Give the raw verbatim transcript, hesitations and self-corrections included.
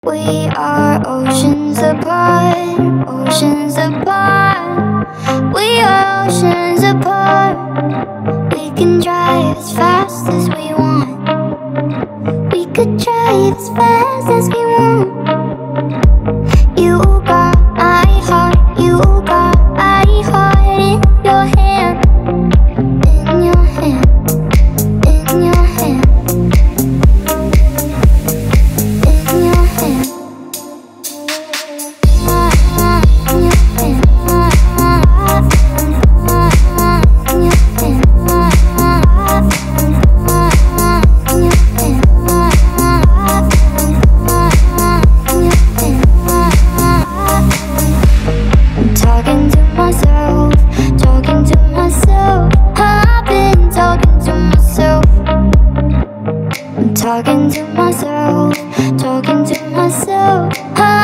We are oceans apart, oceans apart. We are oceans apart. We can drive as fast as we want. We could drive as fast as we want. You got my heart, you got my heart in your hand, in your hand, in your hand, in your hand. Talking to myself, talking to myself. I've been talking to myself. I'm talking to myself, talking to myself.